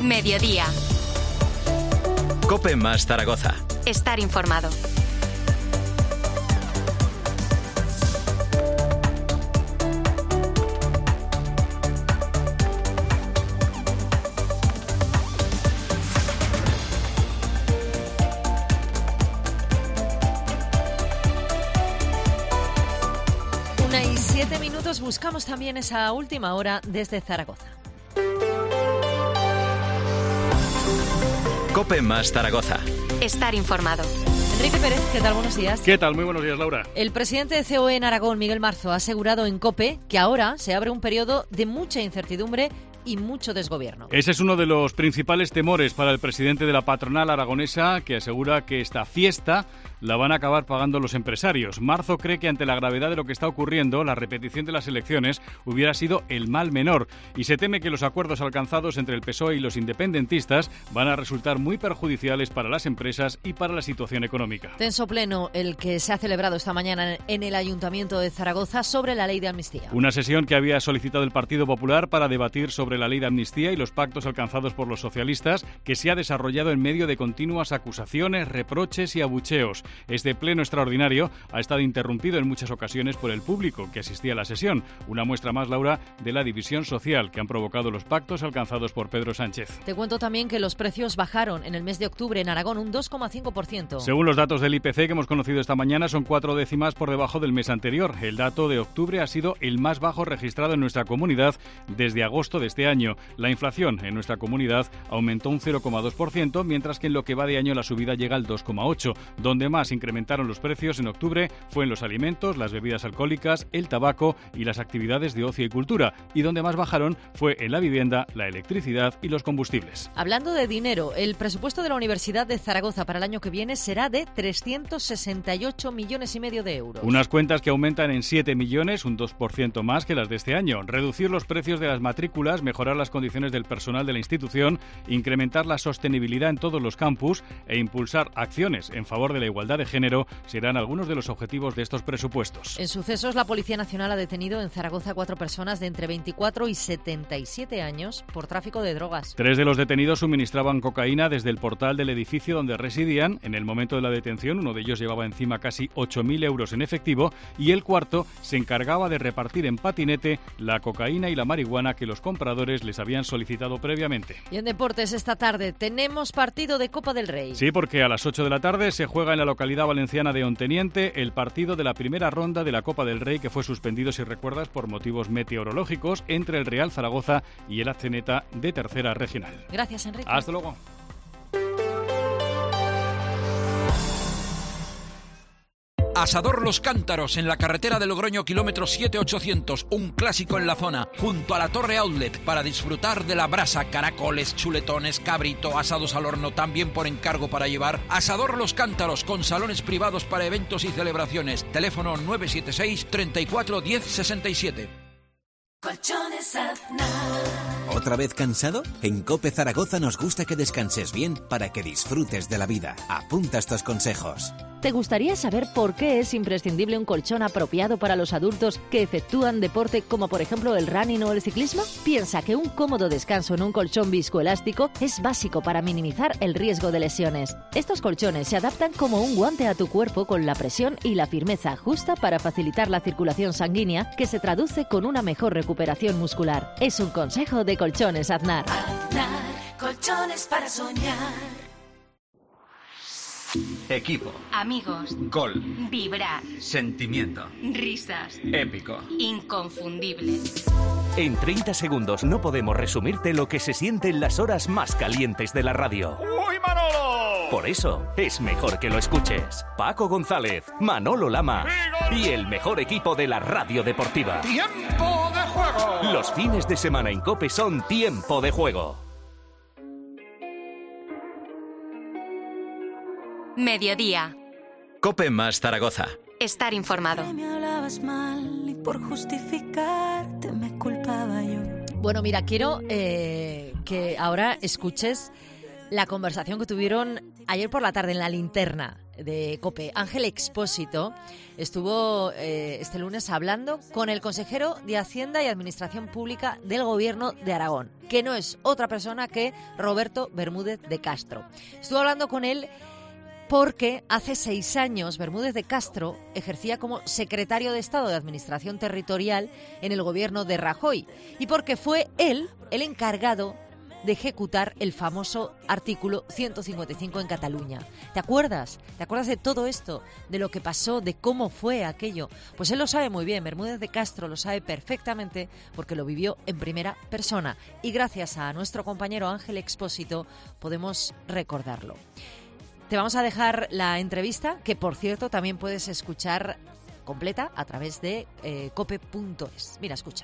Mediodía. COPE más Zaragoza. Estar informado. Una y 7 minutos, buscamos también esa última hora desde Zaragoza. COPE más Zaragoza. Estar informado. Enrique Pérez, ¿qué tal? Buenos días. ¿Qué tal? Muy buenos días, Laura. El presidente de COE en Aragón, Miguel Marzo, ha asegurado en COPE que ahora se abre un periodo de mucha incertidumbre y mucho desgobierno. Ese es uno de los principales temores para el presidente de la patronal aragonesa, que asegura que esta fiesta la van a acabar pagando los empresarios. Marzo cree que ante la gravedad de lo que está ocurriendo, la repetición de las elecciones hubiera sido el mal menor y se teme que los acuerdos alcanzados entre el PSOE y los independentistas van a resultar muy perjudiciales para las empresas y para la situación económica. Tenso pleno el que se ha celebrado esta mañana en el Ayuntamiento de Zaragoza sobre la ley de amnistía. Una sesión que había solicitado el Partido Popular para debatir sobre la ley de amnistía y los pactos alcanzados por los socialistas, que se ha desarrollado en medio de continuas acusaciones, reproches y abucheos. Este pleno extraordinario ha estado interrumpido en muchas ocasiones por el público que asistía a la sesión. Una muestra más, Laura, de la división social que han provocado los pactos alcanzados por Pedro Sánchez. Te cuento también que los precios bajaron en el mes de octubre en Aragón un 2,5%. Según los datos del IPC que hemos conocido esta mañana, son 4 décimas por debajo del mes anterior. El dato de octubre ha sido el más bajo registrado en nuestra comunidad desde agosto de este año. La inflación en nuestra comunidad aumentó un 0,2%, mientras que en lo que va de año la subida llega al 2,8%. Donde más incrementaron los precios en octubre fue en los alimentos, las bebidas alcohólicas, el tabaco y las actividades de ocio y cultura. Y donde más bajaron fue en la vivienda, la electricidad y los combustibles. Hablando de dinero, el presupuesto de la Universidad de Zaragoza para el año que viene será de 368,5 millones de euros. Unas cuentas que aumentan en 7 millones, un 2% más que las de este año. Reducir los precios de las matrículas, mejorar las condiciones del personal de la institución, incrementar la sostenibilidad en todos los campus e impulsar acciones en favor de la igualdad de género serán algunos de los objetivos de estos presupuestos. En sucesos, la Policía Nacional ha detenido en Zaragoza a 4 personas de entre 24 y 77 años por tráfico de drogas. 3 de los detenidos suministraban cocaína desde el portal del edificio donde residían. En el momento de la detención, uno de ellos llevaba encima casi 8.000 euros en efectivo y el cuarto se encargaba de repartir en patinete la cocaína y la marihuana que los compradores les habían solicitado previamente. Y en deportes, esta tarde tenemos partido de Copa del Rey. Sí, porque a las 8 de la tarde se juega en la localidad valenciana de Onteniente el partido de la primera ronda de la Copa del Rey, que fue suspendido, si recuerdas, por motivos meteorológicos entre el Real Zaragoza y el Atzeneta de Tercera Regional. Gracias, Enrique. Hasta luego. Asador Los Cántaros, en la carretera de Logroño, kilómetro 7800, un clásico en la zona, junto a la Torre Outlet, para disfrutar de la brasa, caracoles, chuletones, cabrito, asados al horno, también por encargo para llevar. Asador Los Cántaros, con salones privados para eventos y celebraciones. Teléfono 976 34 10 67. Colchones Aznar. ¿Otra vez cansado? En COPE Zaragoza nos gusta que descanses bien para que disfrutes de la vida. Apunta estos consejos. ¿Te gustaría saber por qué es imprescindible un colchón apropiado para los adultos que efectúan deporte como por ejemplo el running o el ciclismo? Piensa que un cómodo descanso en un colchón viscoelástico es básico para minimizar el riesgo de lesiones. Estos colchones se adaptan como un guante a tu cuerpo con la presión y la firmeza justa para facilitar la circulación sanguínea, que se traduce con una mejor recuperación muscular. Es un consejo de Colchones Aznar. Aznar, colchones para soñar. Equipo. Amigos. Gol. Vibrar. Sentimiento. Risas. Épico. Inconfundibles. En 30 segundos no podemos resumirte lo que se siente en las horas más calientes de la radio. ¡Uy, Manolo! Por eso es mejor que lo escuches. Paco González, Manolo Lama y el mejor equipo de la radio deportiva. ¡Tiempo de juego! Los fines de semana en COPE son Tiempo de Juego. Mediodía. COPE más Zaragoza. Estar informado. Me hablabas mal y por justificarte me culpaba yo. Bueno, mira, quiero que ahora escuches la conversación que tuvieron ayer por la tarde en la linterna de COPE. Ángel Expósito estuvo este lunes hablando con el consejero de Hacienda y Administración Pública del Gobierno de Aragón. que no es otra persona que Roberto Bermúdez de Castro. Estuve hablando con él porque hace 6 años Bermúdez de Castro ejercía como secretario de Estado de Administración Territorial en el gobierno de Rajoy y porque fue él el encargado de ejecutar el famoso artículo 155 en Cataluña. ¿Te acuerdas? ¿Te acuerdas de todo esto? ¿De lo que pasó? ¿De cómo fue aquello? Pues él lo sabe muy bien, Bermúdez de Castro lo sabe perfectamente porque lo vivió en primera persona y gracias a nuestro compañero Ángel Expósito podemos recordarlo. Te vamos a dejar la entrevista, que por cierto también puedes escuchar completa a través de cope.es. Mira, escucha.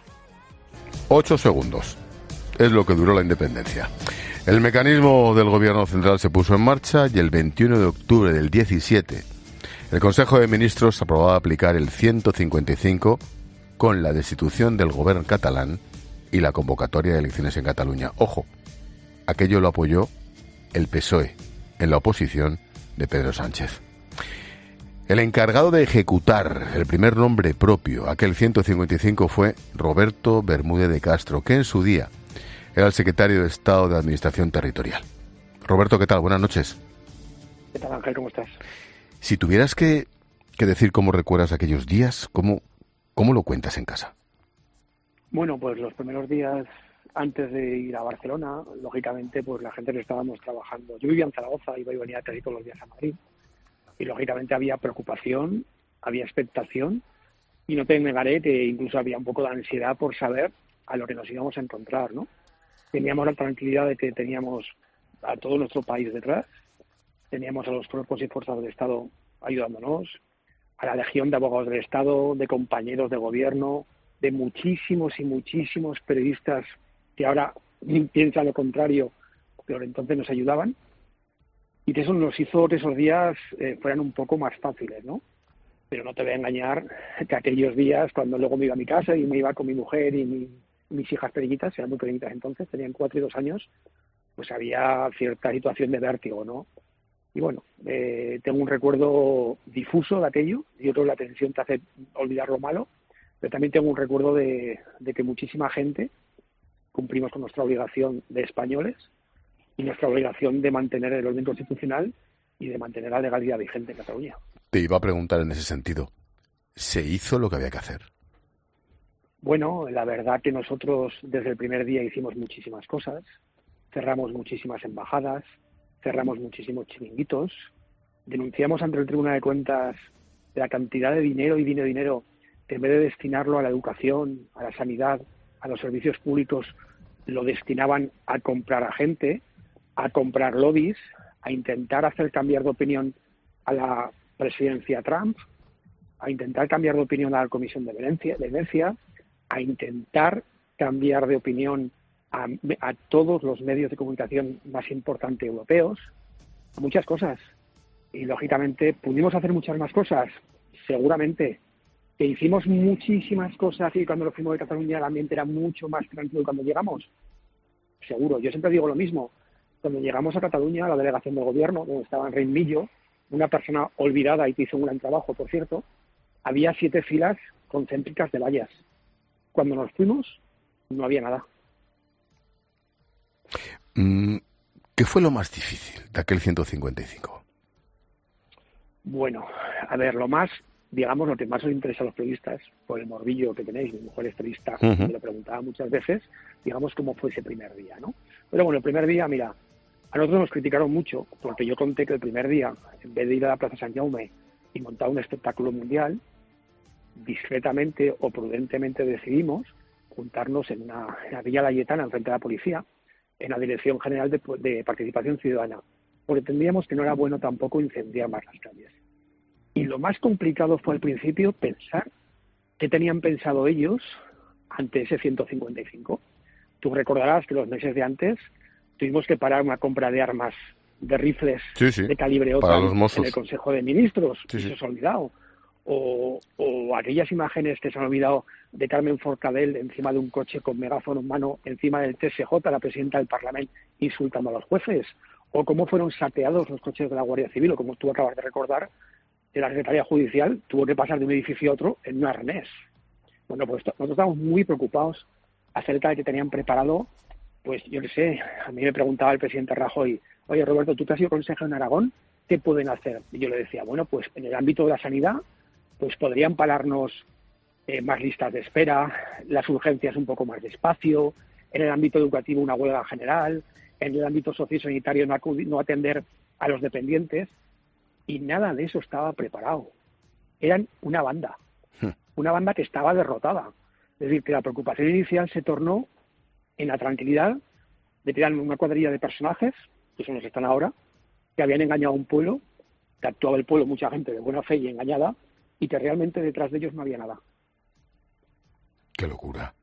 8 segundos. Es lo que duró la independencia. El mecanismo del gobierno central se puso en marcha y el 21 de octubre del 17 el Consejo de Ministros aprobaba aplicar el 155 con la destitución del gobierno catalán y la convocatoria de elecciones en Cataluña. Ojo, aquello lo apoyó el PSOE en la oposición de Pedro Sánchez. El encargado de ejecutar el primer nombre propio, aquel 155, fue Roberto Bermúdez de Castro, que en su día era el secretario de Estado de Administración Territorial. Roberto, ¿qué tal? Buenas noches. ¿Qué tal, Ángel? ¿Cómo estás? Si tuvieras que decir cómo recuerdas aquellos días, ¿cómo lo cuentas en casa? Bueno, pues los primeros días antes de ir a Barcelona, lógicamente, pues la gente que estábamos trabajando. Yo vivía en Zaragoza, iba y venía casi todos los días a Madrid. Y lógicamente había preocupación, había expectación, y no te negaré que incluso había un poco de ansiedad por saber a lo que nos íbamos a encontrar, ¿no? Teníamos la tranquilidad de que teníamos a todo nuestro país detrás, teníamos a los cuerpos y fuerzas del Estado ayudándonos, a la legión de abogados del Estado, de compañeros de gobierno, de muchísimos y muchísimos periodistas que ahora piensan lo contrario, pero entonces nos ayudaban, y que eso nos hizo que esos días fueran un poco más fáciles, ¿no? Pero no te voy a engañar que aquellos días, cuando luego me iba a mi casa y me iba con mi mujer y mis hijas pequeñitas, eran muy pequeñitas entonces, tenían 4 y 2 años, pues había cierta situación de vértigo, ¿no? Y bueno, tengo un recuerdo difuso de aquello, y otro la tensión te hace olvidar lo malo, pero también tengo un recuerdo de que muchísima gente cumplimos con nuestra obligación de españoles y nuestra obligación de mantener el orden constitucional y de mantener la legalidad vigente en Cataluña. Te iba a preguntar en ese sentido, ¿se hizo lo que había que hacer? Bueno, la verdad que nosotros desde el primer día hicimos muchísimas cosas, cerramos muchísimas embajadas, cerramos muchísimos chiringuitos, denunciamos ante el Tribunal de Cuentas la cantidad de dinero que en vez de destinarlo a la educación, a la sanidad, a los servicios públicos, lo destinaban a comprar a gente, a comprar lobbies, a intentar hacer cambiar de opinión a la presidencia Trump, a intentar cambiar de opinión a la Comisión de Venecia, a intentar cambiar de opinión a todos los medios de comunicación más importantes europeos, a muchas cosas. Y lógicamente pudimos hacer muchas más cosas, seguramente. Que hicimos muchísimas cosas y cuando nos fuimos de Cataluña el ambiente era mucho más tranquilo cuando llegamos. Seguro, yo siempre digo lo mismo. Cuando llegamos a Cataluña, a la delegación del gobierno, donde estaba Enric Millo, una persona olvidada y que hizo un gran trabajo, por cierto, había 7 filas concéntricas de vallas. Cuando nos fuimos, no había nada. ¿Qué fue lo más difícil de aquel 155? Bueno, a ver, lo más, digamos, lo que más os interesa a los periodistas, por el morbillo que tenéis, mi mujer es periodista, me lo preguntaba muchas veces, digamos, cómo fue ese primer día, ¿no? Pero bueno, el primer día, mira, a nosotros nos criticaron mucho, porque yo conté que el primer día, en vez de ir a la Plaza San Jaume y montar un espectáculo mundial, discretamente o prudentemente decidimos juntarnos en la Villa Layetana, enfrente de la policía, en la Dirección General de Participación Ciudadana, porque entendíamos que no era bueno tampoco incendiar más las calles. Y lo más complicado fue al principio pensar qué tenían pensado ellos ante ese 155. Tú recordarás que los meses de antes tuvimos que parar una compra de armas, de rifles de calibre OTAN en el Consejo de Ministros, y se os ha olvidado. O aquellas imágenes que se han olvidado de Carmen Forcadell encima de un coche con megáfono en mano, encima del TSJ, la presidenta del Parlamento, insultando a los jueces, o cómo fueron saqueados los coches de la Guardia Civil, o como tú acabas de recordar, de la Secretaría Judicial tuvo que pasar de un edificio a otro en un arnés. Bueno, pues nosotros estamos muy preocupados acerca de que tenían preparado pues yo qué sé, a mí me preguntaba el presidente Rajoy, oye Roberto, ¿tú te has sido consejero en Aragón? ¿Qué pueden hacer? Y yo le decía, bueno, pues en el ámbito de la sanidad, pues podrían pararnos más listas de espera, las urgencias un poco más despacio, en el ámbito educativo una huelga general, en el ámbito sociosanitario no atender a los dependientes, y nada de eso estaba preparado. Eran una banda que estaba derrotada. Es decir, que la preocupación inicial se tornó en la tranquilidad de tirar una cuadrilla de personajes, que son los que están ahora, que habían engañado a un pueblo, que actuaba el pueblo, mucha gente de buena fe y engañada, y que realmente detrás de ellos no había nada. Qué locura.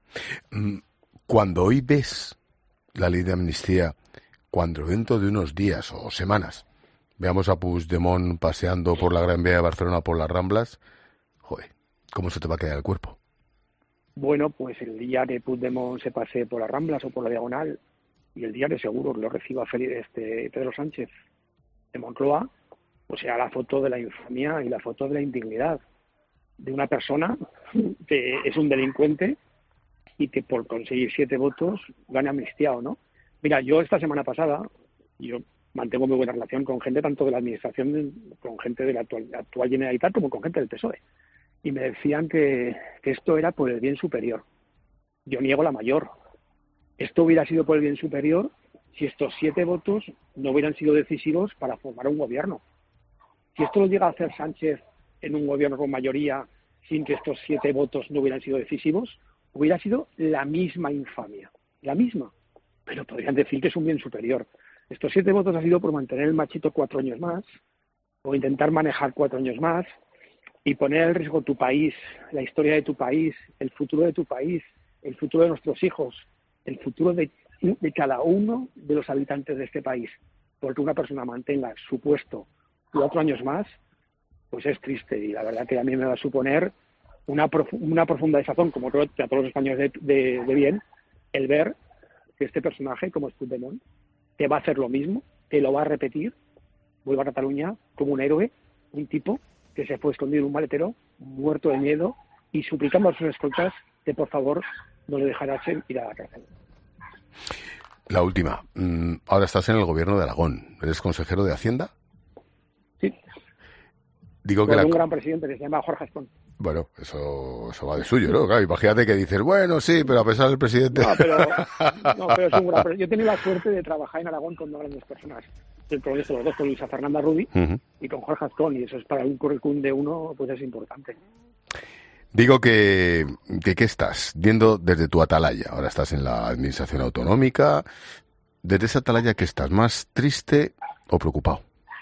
Cuando hoy ves la ley de amnistía, cuando dentro de unos días o semanas veamos a Puigdemont paseando por la Gran Vía de Barcelona, por las Ramblas, joder, ¿cómo se te va a quedar el cuerpo? Bueno, pues el día que Puigdemont se pase por las Ramblas o por la Diagonal, y el día que seguro lo reciba Pedro Sánchez de Moncloa, pues será la foto de la infamia y la foto de la indignidad de una persona que es un delincuente y que por conseguir 7 votos gana amnistía o no. Mira, yo esta semana pasada, yo mantengo muy buena relación con gente tanto de la administración, con gente de la actual Generalitat como con gente del PSOE. Y me decían que esto era por el bien superior. Yo niego la mayor. Esto hubiera sido por el bien superior si estos 7 votos no hubieran sido decisivos para formar un gobierno. Si esto lo llega a hacer Sánchez en un gobierno con mayoría sin que estos 7 votos no hubieran sido decisivos, hubiera sido la misma infamia. La misma. Pero podrían decir que es un bien superior. Estos 7 votos ha sido por mantener el machito 4 años más, o intentar manejar 4 años más, y poner en riesgo tu país, la historia de tu país, el futuro de tu país, el futuro de nuestros hijos, el futuro de cada uno de los habitantes de este país. Porque una persona mantenga su puesto 4 años más, pues es triste. Y la verdad que a mí me va a suponer una profunda desazón, como creo que a todos los españoles de bien, el ver que este personaje, como es Puigdemont, que va a hacer lo mismo, que lo va a repetir, vuelva a Cataluña como un héroe, un tipo que se fue escondido en un maletero, muerto de miedo, y suplicando a sus escoltas que por favor no le dejaran ir a la cárcel. La última. Ahora estás en el gobierno de Aragón. ¿Eres consejero de Hacienda? Sí. Digo con que un gran presidente que se llama Jorge Astón. Bueno, eso va de suyo, ¿no? Claro, imagínate que dices, bueno, sí, pero a pesar del presidente... No, pero es un gran presidente. Yo he tenido la suerte de trabajar en Aragón con 2 grandes personas. El progreso de los dos, con Luisa Fernanda Rudi y con Jorge Astón, y eso es para un currículum de uno, pues es importante. Digo que ¿qué estás? Viendo desde tu atalaya. Ahora estás en la administración autonómica. Desde esa atalaya, ¿qué estás? ¿Más triste o preocupado?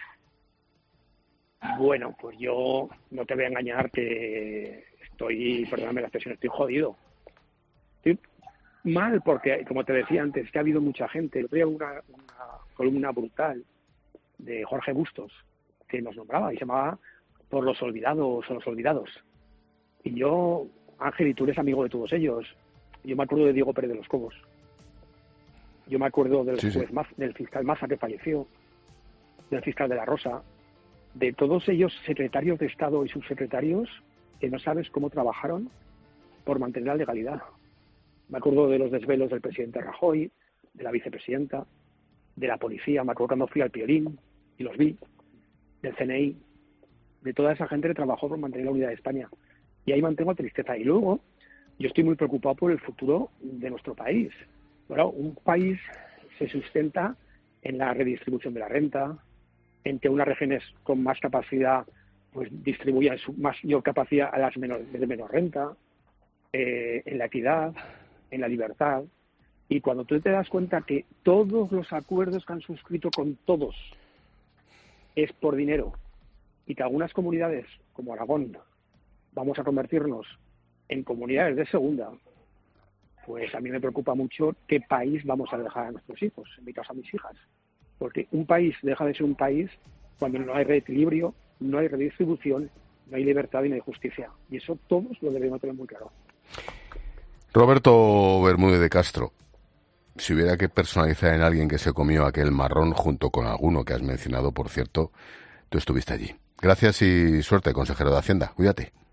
Bueno, pues yo no te voy a engañar que perdóname la expresión, estoy jodido. Estoy mal porque, como te decía antes, que ha habido mucha gente. El otro día una columna brutal de Jorge Bustos que nos nombraba y se llamaba Por los olvidados o los olvidados. Y yo, Ángel, y tú eres amigo de todos ellos. Yo me acuerdo de Diego Pérez de los Cobos. Yo me acuerdo del del fiscal Maza que falleció, del fiscal de la Rosa, de todos ellos secretarios de Estado y subsecretarios que no sabes cómo trabajaron por mantener la legalidad. Me acuerdo de los desvelos del presidente Rajoy, de la vicepresidenta, de la policía. Me acuerdo cuando fui al Piolín y los vi, del CNI, de toda esa gente que trabajó por mantener la unidad de España. Y ahí mantengo tristeza. Y luego, yo estoy muy preocupado por el futuro de nuestro país. Bueno, un país se sustenta en la redistribución de la renta, en que unas regiones con más capacidad pues distribuyan su mayor capacidad a las de menor renta, en la equidad, en la libertad. Y cuando tú te das cuenta que todos los acuerdos que han suscrito con todos es por dinero, y que algunas comunidades, como Aragón, vamos a convertirnos en comunidades de segunda, pues a mí me preocupa mucho qué país vamos a dejar a nuestros hijos, en mi caso a mis hijas. Porque un país deja de ser un país cuando no hay reequilibrio, no hay redistribución, no hay libertad y no hay justicia. Y eso todos lo debemos tener muy claro. Roberto Bermúdez de Castro, si hubiera que personalizar en alguien que se comió aquel marrón junto con alguno que has mencionado, por cierto, tú estuviste allí. Gracias y suerte, consejero de Hacienda. Cuídate.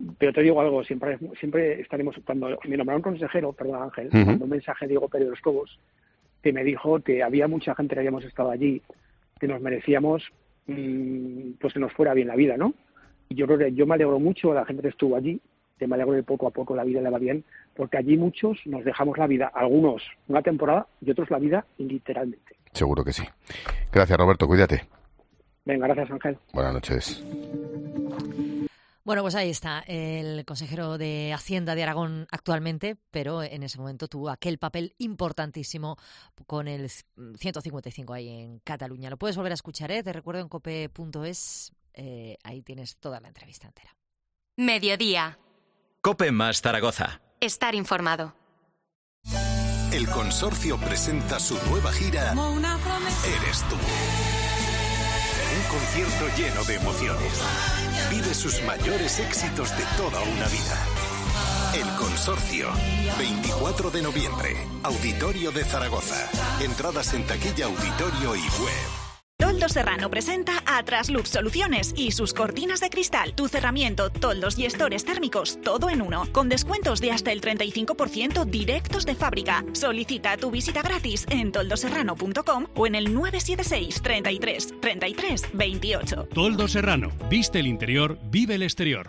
Pero te digo algo, siempre estaremos, cuando me nombraron consejero, perdón Ángel, Uh-huh. mandó un mensaje Diego Pérez de los Cobos, que me dijo que había mucha gente que habíamos estado allí, que nos merecíamos pues que nos fuera bien la vida, ¿no? Y yo creo que yo me alegro mucho de la gente que estuvo allí, que me alegro de poco a poco la vida le va bien, porque allí muchos nos dejamos la vida, algunos una temporada y otros la vida literalmente. Seguro que sí. Gracias, Roberto, cuídate. Venga, gracias Ángel. Buenas noches. Bueno, pues ahí está el consejero de Hacienda de Aragón actualmente, pero en ese momento tuvo aquel papel importantísimo con el 155 ahí en Cataluña. Lo puedes volver a escuchar, te recuerdo en cope.es, ahí tienes toda la entrevista entera. Mediodía. Cope más Zaragoza. Estar informado. El Consorcio presenta su nueva gira Eres tú. Un concierto lleno de emociones. Vive sus mayores éxitos de toda una vida. El Consorcio, 24 de noviembre, Auditorio de Zaragoza. Entradas en taquilla, auditorio y web. Toldos Serrano presenta a Traslux Soluciones y sus cortinas de cristal, tu cerramiento, toldos y estores térmicos, todo en uno, con descuentos de hasta el 35% directos de fábrica. Solicita tu visita gratis en toldoserrano.com o en el 976 33 33 28. Toldos Serrano, viste el interior, vive el exterior.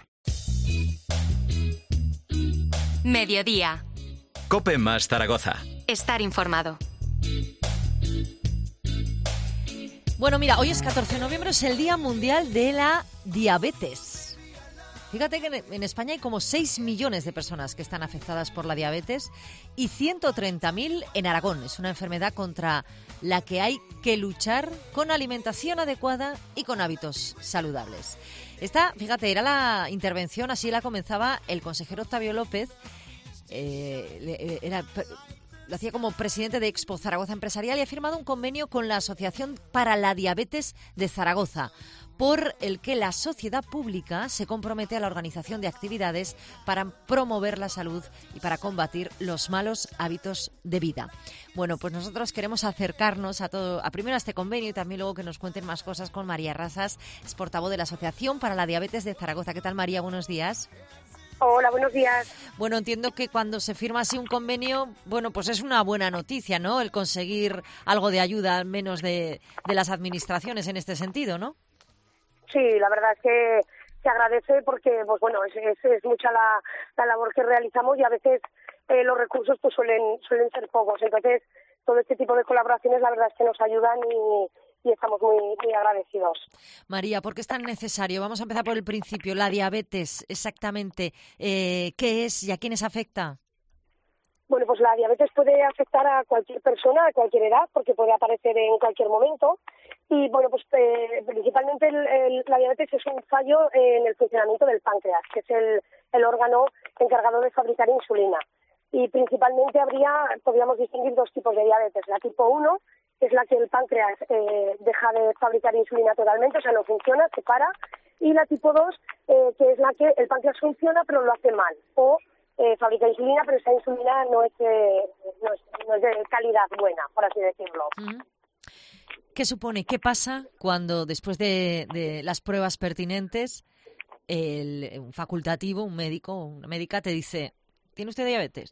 Mediodía. Cope más Zaragoza. Estar informado. Bueno, mira, hoy es 14 de noviembre, es el Día Mundial de la Diabetes. Fíjate que en España hay como 6 millones de personas que están afectadas por la diabetes y 130.000 en Aragón. Es una enfermedad contra la que hay que luchar con alimentación adecuada y con hábitos saludables. Esta, fíjate, era la intervención, así la comenzaba el consejero Octavio López, lo hacía como presidente de Expo Zaragoza Empresarial y ha firmado un convenio con la Asociación para la Diabetes de Zaragoza, por el que la sociedad pública se compromete a la organización de actividades para promover la salud y para combatir los malos hábitos de vida. Bueno, pues nosotros queremos acercarnos a primero a este convenio y también luego que nos cuenten más cosas con María Razas, es portavoz de la Asociación para la Diabetes de Zaragoza. ¿Qué tal, María? Buenos días. Hola, buenos días. Bueno, entiendo que cuando se firma así un convenio, bueno, pues es una buena noticia, ¿no? El conseguir algo de ayuda, al menos de las administraciones en este sentido, ¿no? Sí, la verdad es que se agradece porque, pues bueno, es mucha la labor que realizamos y a veces los recursos pues suelen ser pocos. Entonces, todo este tipo de colaboraciones la verdad es que nos ayudan y estamos muy agradecidos. María, ¿por qué es tan necesario? Vamos a empezar por el principio. La diabetes, exactamente, ¿qué es y a quiénes afecta? Bueno, pues la diabetes puede afectar a cualquier persona, a cualquier edad, porque puede aparecer en cualquier momento. Y bueno, pues principalmente la diabetes es un fallo en el funcionamiento del páncreas, que es el órgano encargado de fabricar insulina. Y principalmente podríamos distinguir dos tipos de diabetes. La tipo 1, que es la que el páncreas deja de fabricar insulina totalmente, o sea, no funciona, se para. Y la tipo 2, que es la que el páncreas funciona pero lo hace mal. O fabrica insulina, pero esa insulina no es de calidad buena, por así decirlo. ¿Qué supone? ¿Qué pasa cuando después de las pruebas pertinentes un facultativo, un médico o una médica te dice, ¿tiene usted diabetes?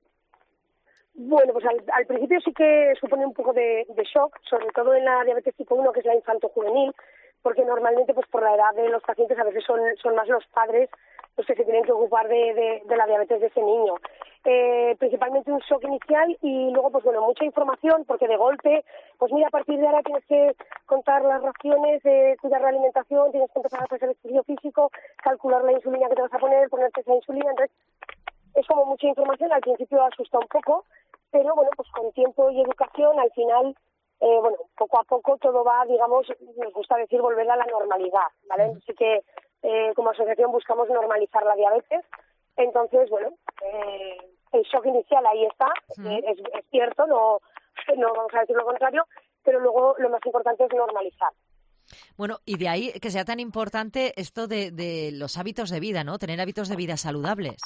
Bueno, pues al principio sí que supone un poco de shock, sobre todo en la diabetes tipo 1, que es la infanto-juvenil, porque normalmente pues por la edad de los pacientes a veces son más los padres los que se tienen que ocupar de la diabetes de ese niño. Principalmente un shock inicial y luego pues bueno, mucha información, porque de golpe, pues mira, a partir de ahora tienes que contar las raciones, cuidar la alimentación, tienes que empezar a hacer ejercicio físico, calcular la insulina que te vas a poner, ponerte esa insulina. Entonces es como mucha información, al principio asusta un poco, pero bueno, pues con tiempo y educación al final, bueno, poco a poco todo va, digamos, nos gusta decir volver a la normalidad, ¿vale? Así que como asociación buscamos normalizar la diabetes. Entonces, bueno, el shock inicial ahí está, es cierto, no vamos a decir lo contrario, pero luego lo más importante es normalizar. Bueno, y de ahí que sea tan importante esto de los hábitos de vida, ¿no? Tener hábitos de vida saludables.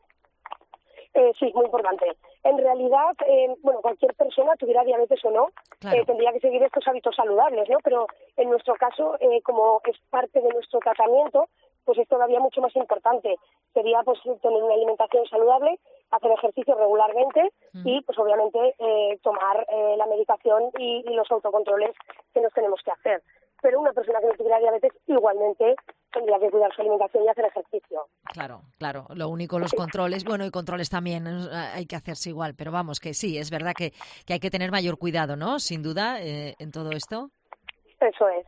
Sí, muy importante. En realidad, bueno, cualquier persona, tuviera diabetes o no, claro, tendría que seguir estos hábitos saludables, ¿no? Pero en nuestro caso, como es parte de nuestro tratamiento, pues es todavía mucho más importante. Sería pues tener una alimentación saludable, hacer ejercicio regularmente y pues obviamente tomar la medicación y los autocontroles que nos tenemos que hacer. Pero una persona que no tuviera diabetes igualmente tendría que cuidar su alimentación y hacer ejercicio. Claro. Lo único, los controles, bueno, y controles también hay que hacerse igual, pero vamos, que sí, es verdad que hay que tener mayor cuidado, ¿no? Sin duda, en todo esto. Eso es.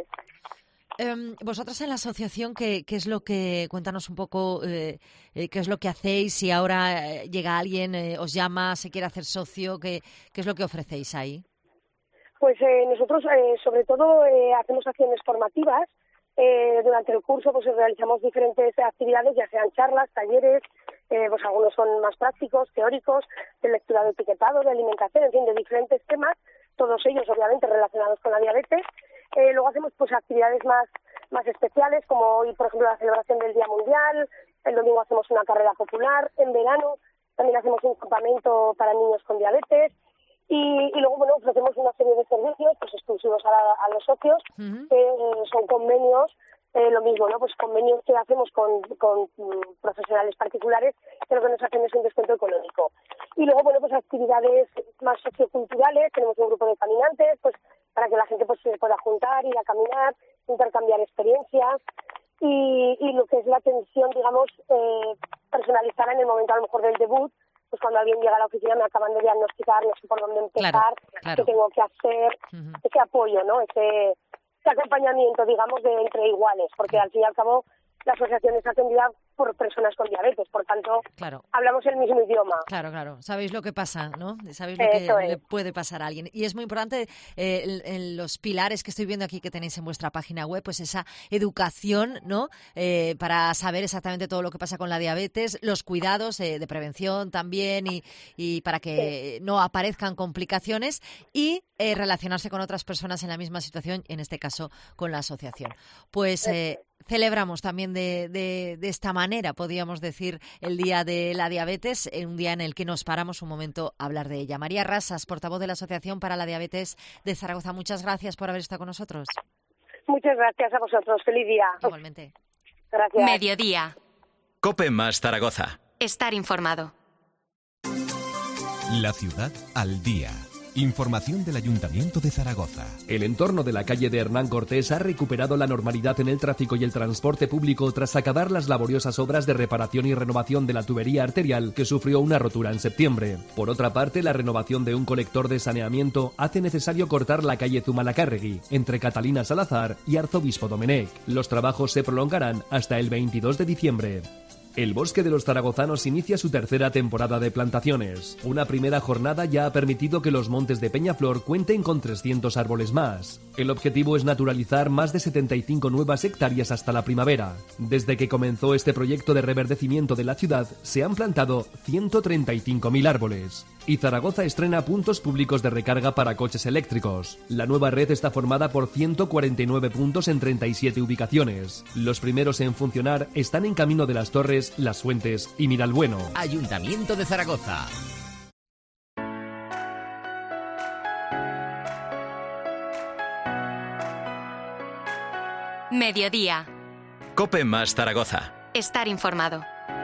Vosotros en la asociación, ¿qué es lo que, cuéntanos un poco, qué es lo que hacéis? Si ahora llega alguien, os llama, se quiere hacer socio, ¿qué es lo que ofrecéis ahí? Pues nosotros sobre todo hacemos acciones formativas. Durante el curso pues realizamos diferentes actividades, ya sean charlas, talleres, pues algunos son más prácticos, teóricos, de lectura de etiquetado, de alimentación, en fin, de diferentes temas, todos ellos obviamente relacionados con la diabetes. Luego hacemos pues actividades más especiales, como hoy, por ejemplo, la celebración del Día Mundial, el domingo hacemos una carrera popular, en verano también hacemos un campamento para niños con diabetes. Y luego, bueno, ofrecemos una serie de servicios pues exclusivos a los socios, que son convenios, lo mismo, ¿no? Pues convenios que hacemos con profesionales particulares, que lo que nos hacen es un descuento económico. Y luego, bueno, pues actividades más socioculturales, tenemos un grupo de caminantes, pues para que la gente pues se pueda juntar, ir a caminar, intercambiar experiencias. Y lo que es la atención, digamos, personalizada en el momento a lo mejor del debut, pues cuando alguien llega a la oficina me acaban de diagnosticar, no sé por dónde empezar, qué tengo que hacer, ese apoyo, ¿no? Ese acompañamiento, digamos, de entre iguales, porque al fin y al cabo la asociación es atendida por personas con diabetes, por tanto, hablamos el mismo idioma. Claro. Sabéis lo que pasa, ¿no? Sabéis lo que le puede pasar a alguien. Y es muy importante en los pilares que estoy viendo aquí que tenéis en vuestra página web, pues esa educación, ¿no? Para saber exactamente todo lo que pasa con la diabetes, los cuidados de prevención también y para que no aparezcan complicaciones y relacionarse con otras personas en la misma situación, en este caso con la asociación. Pues celebramos también de esta manera, podríamos decir, el Día de la Diabetes, un día en el que nos paramos un momento a hablar de ella. María Rasas, portavoz de la Asociación para la Diabetes de Zaragoza, muchas gracias por haber estado con nosotros. Muchas gracias a vosotros. Feliz día. Igualmente. Gracias. Mediodía. COPE más Zaragoza. Estar informado. La ciudad al día. Información del Ayuntamiento de Zaragoza. El entorno de la calle de Hernán Cortés ha recuperado la normalidad en el tráfico y el transporte público tras acabar las laboriosas obras de reparación y renovación de la tubería arterial que sufrió una rotura en septiembre. Por otra parte, la renovación de un colector de saneamiento hace necesario cortar la calle Zumalacárregui, entre Catalina Salazar y Arzobispo Domenech. Los trabajos se prolongarán hasta el 22 de diciembre. El Bosque de los Zaragozanos inicia su tercera temporada de plantaciones. Una primera jornada ya ha permitido que los montes de Peñaflor cuenten con 300 árboles más. El objetivo es naturalizar más de 75 nuevas hectáreas hasta la primavera. Desde que comenzó este proyecto de reverdecimiento de la ciudad, se han plantado 135.000 árboles. Y Zaragoza estrena puntos públicos de recarga para coches eléctricos. La nueva red está formada por 149 puntos en 37 ubicaciones. Los primeros en funcionar están en Camino de las Torres, Las Fuentes y Miralbueno. Ayuntamiento de Zaragoza. Mediodía. COPE más Zaragoza. Estar informado.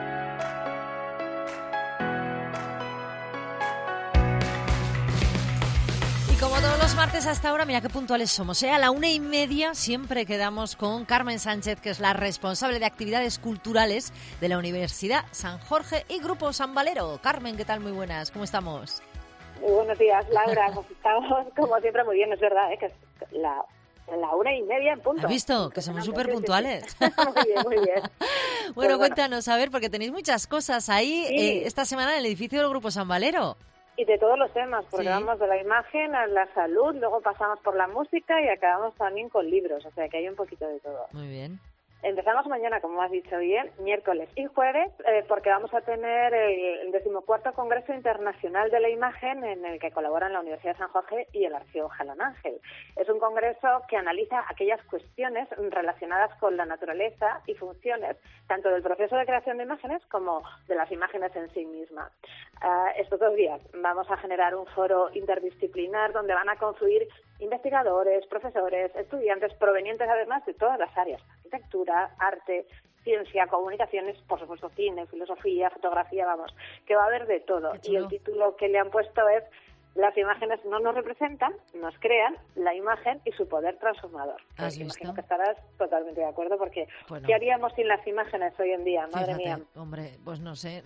Como todos los martes hasta ahora, mira qué puntuales somos, ¿eh? A la 1:30 siempre quedamos con Carmen Sánchez, que es la responsable de actividades culturales de la Universidad San Jorge y Grupo San Valero. Carmen, ¿qué tal? Muy buenas, ¿cómo estamos? Muy buenos días, Laura. Estamos como siempre muy bien, es verdad, que es la 1:30 en punto. ¿Has visto? Que somos súper puntuales. Muy bien. Bueno, cuéntanos, a ver, porque tenéis muchas cosas ahí esta semana en el edificio del Grupo San Valero. Y de todos los temas, porque vamos de la imagen a la salud, luego pasamos por la música y acabamos también con libros, o sea que hay un poquito de todo. Muy bien. Empezamos mañana, como has dicho bien, miércoles y jueves, porque vamos a tener el 14º Congreso Internacional de la Imagen, en el que colaboran la Universidad de San Jorge y el Archivo Jalón Ángel. Es un congreso que analiza aquellas cuestiones relacionadas con la naturaleza y funciones, tanto del proceso de creación de imágenes como de las imágenes en sí mismas. Estos 2 días vamos a generar un foro interdisciplinar donde van a confluir investigadores, profesores, estudiantes provenientes además de todas las áreas, arquitectura, arte, ciencia, comunicaciones, por supuesto cine, filosofía, fotografía, vamos, que va a haber de todo. Y el título que le han puesto es Las imágenes no nos representan, nos crean la imagen y su poder transformador. ¿Has Imagino visto? que estarás totalmente de acuerdo porque Bueno. ¿qué haríamos sin las imágenes hoy en día? Madre Fíjate, mía. hombre, pues no sé,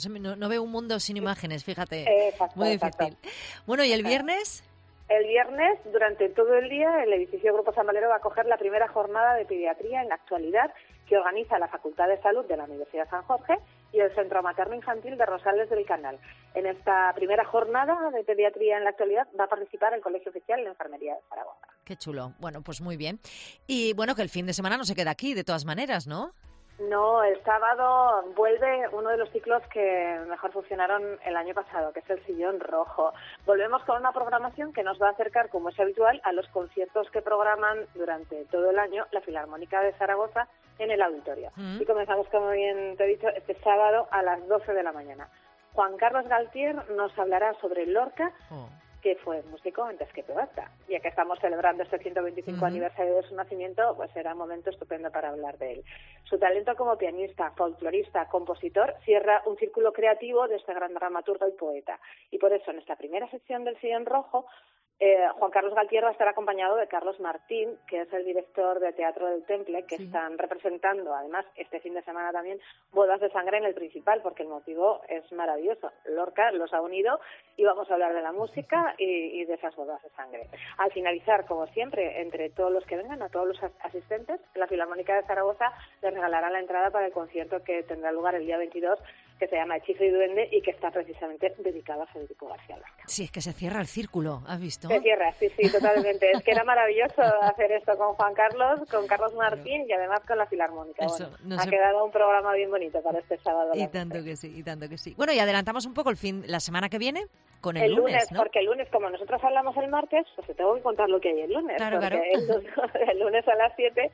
no veo un mundo sin imágenes, fíjate. Exacto, Muy exacto. difícil. Bueno, ¿y el viernes? El viernes, durante todo el día, el edificio Grupo San Valero va a acoger la primera jornada de pediatría en la actualidad que organiza la Facultad de Salud de la Universidad San Jorge y el Centro Materno Infantil de Rosales del Canal. En esta primera jornada de pediatría en la actualidad va a participar el Colegio Oficial de Enfermería de Zaragoza. Qué chulo. Bueno, pues muy bien. Y bueno, que el fin de semana no se queda aquí, de todas maneras, ¿no? No, el sábado vuelve uno de los ciclos que mejor funcionaron el año pasado, que es el Sillón Rojo. Volvemos con una programación que nos va a acercar, como es habitual, a los conciertos que programan durante todo el año la Filarmónica de Zaragoza en el auditorio. Y comenzamos, como bien te he dicho, este sábado a las 12 de la mañana. Juan Carlos Galtier nos hablará sobre Lorca, que fue músico antes que poeta. Ya que estamos celebrando este 125 aniversario de su nacimiento, pues será un momento estupendo para hablar de él. Su talento como pianista, folclorista, compositor, cierra un círculo creativo de este gran dramaturgo y poeta. Y por eso, en esta primera sección del Sillón Rojo, Juan Carlos Galtier va a estar acompañado de Carlos Martín, que es el director de Teatro del Temple, que están representando, además, este fin de semana también, Bodas de Sangre en el Principal, porque el motivo es maravilloso. Lorca los ha unido y vamos a hablar de la música y de esas bodas de sangre. Al finalizar, como siempre, entre todos los que vengan, a todos los asistentes, la Filarmónica de Zaragoza les regalará la entrada para el concierto que tendrá lugar el día 22, que se llama Hechizo y Duende y que está precisamente dedicado a Federico García Lorca. Sí, es que se cierra el círculo, ¿has visto? Se cierra, sí, totalmente. Es que era maravilloso hacer esto con Juan Carlos, con Carlos Martín y además con la Filarmónica. Eso, bueno, ha quedado un programa bien bonito para este sábado. Y tanto que sí, y tanto que sí. Bueno, y adelantamos un poco la semana que viene con el lunes, ¿no? Porque el lunes, como nosotros hablamos el martes, pues te tengo que contar lo que hay el lunes. Claro, porque claro. El lunes a las 7,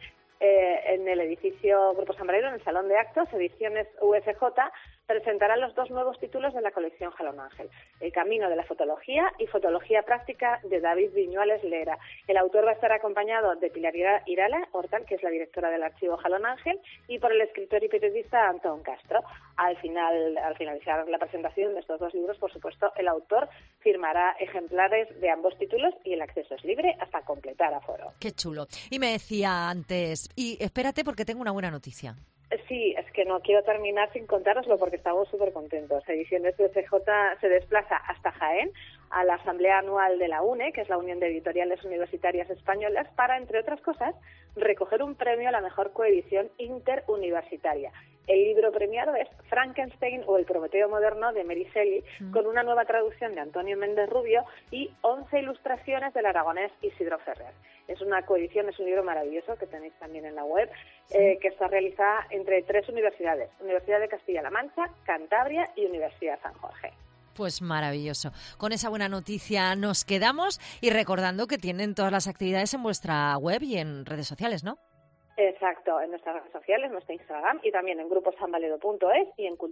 en el edificio Grupo San Valero, en el Salón de Actos, Ediciones USJ, presentarán los dos nuevos títulos de la colección Jalón Ángel, El camino de la fotología y Fotología práctica de David Viñuales Lera. El autor va a estar acompañado de Pilar Irala Hortal, que es la directora del archivo Jalón Ángel, y por el escritor y periodista Antón Castro. Al finalizar la presentación de estos dos libros, por supuesto, el autor firmará ejemplares de ambos títulos y el acceso es libre hasta completar aforo. Qué chulo. Y me decía antes, y espérate porque tengo una buena noticia. Sí, es que no quiero terminar sin contároslo porque estamos súper contentos. Ediciones de CJ se desplaza hasta Jaén a la Asamblea Anual de la UNE, que es la Unión de Editoriales Universitarias Españolas, para, entre otras cosas, recoger un premio a la mejor coedición interuniversitaria. El libro premiado es Frankenstein o El Prometeo Moderno de Mary Shelley, con una nueva traducción de Antonio Méndez Rubio y 11 ilustraciones del aragonés Isidro Ferrer. Es una coedición, es un libro maravilloso que tenéis también en la web, que está realizada entre 3 universidades: Universidad de Castilla-La Mancha, Cantabria y Universidad San Jorge. Pues maravilloso. Con esa buena noticia nos quedamos y recordando que tienen todas las actividades en vuestra web y en redes sociales, ¿no? Exacto, en nuestras redes sociales, nuestro Instagram y también en gruposanvalero.es y en